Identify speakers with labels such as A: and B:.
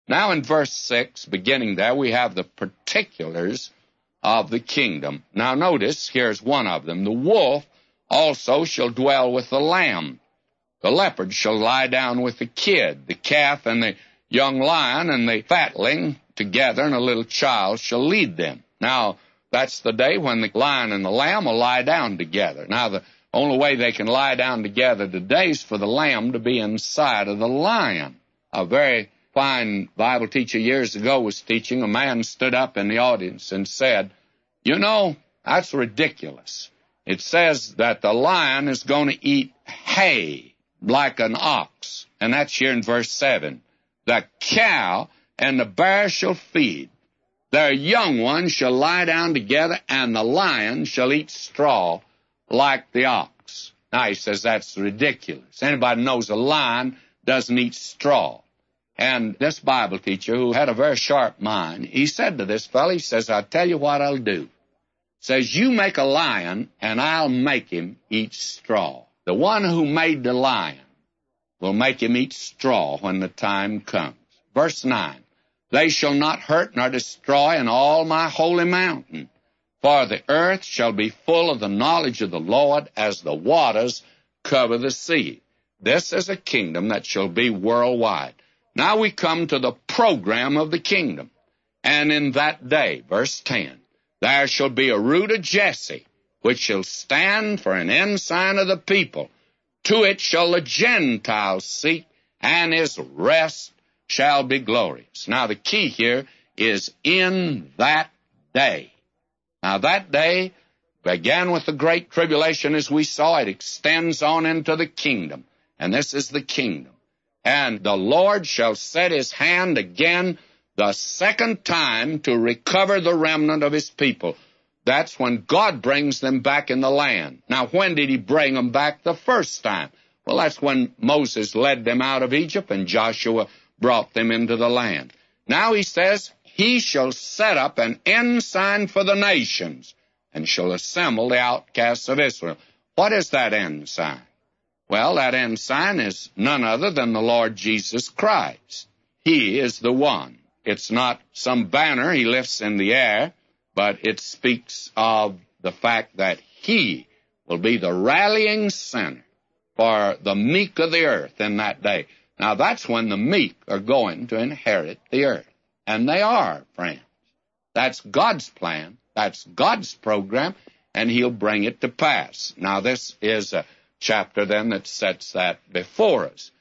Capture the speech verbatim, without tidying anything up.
A: Now in verse six, beginning there, we have the particulars of the kingdom. Now notice, here's one of them. The wolf also shall dwell with the lamb. The leopard shall lie down with the kid. The calf and the young lion and the fatling together, and a little child shall lead them. Now, that's the day when the lion and the lamb will lie down together. Now, the only way they can lie down together today is for the lamb to be inside of the lion. A very fine Bible teacher years ago was teaching. A man stood up in the audience and said, you know, that's ridiculous. It says that the lion is going to eat hay like an ox, and that's here in verse seven. The cow and the bear shall feed. Their young ones shall lie down together, and the lion shall eat straw like the ox. Now, he says that's ridiculous. Anybody knows a lion doesn't eat straw. And this Bible teacher, who had a very sharp mind, he said to this fellow, he says, I'll tell you what I'll do. He says, you make a lion, and I'll make him eat straw. The one who made the lion will make him eat straw when the time comes. Verse nine, they shall not hurt nor destroy in all my holy mountain, for the earth shall be full of the knowledge of the Lord as the waters cover the sea. This is a kingdom that shall be worldwide. Now we come to the program of the kingdom. And in that day, verse ten, there shall be a root of Jesse, which shall stand for an ensign of the people. To it shall the Gentiles seek, and his rest shall be glorious. Now the key here is in that day. Now that day began with the great tribulation as we saw. It extends on into the kingdom. And this is the kingdom. And the Lord shall set his hand again the second time to recover the remnant of his people. That's when God brings them back in the land. Now, when did he bring them back the first time? Well, that's when Moses led them out of Egypt and Joshua brought them into the land. Now he says, he shall set up an ensign for the nations and shall assemble the outcasts of Israel. What is that ensign? Well, that ensign is none other than the Lord Jesus Christ. He is the one. It's not some banner he lifts in the air, but it speaks of the fact that he will be the rallying center for the meek of the earth in that day. Now, that's when the meek are going to inherit the earth. And they are, friends. That's God's plan. That's God's program, and he'll bring it to pass. Now, this is a chapter, then, that sets that before us.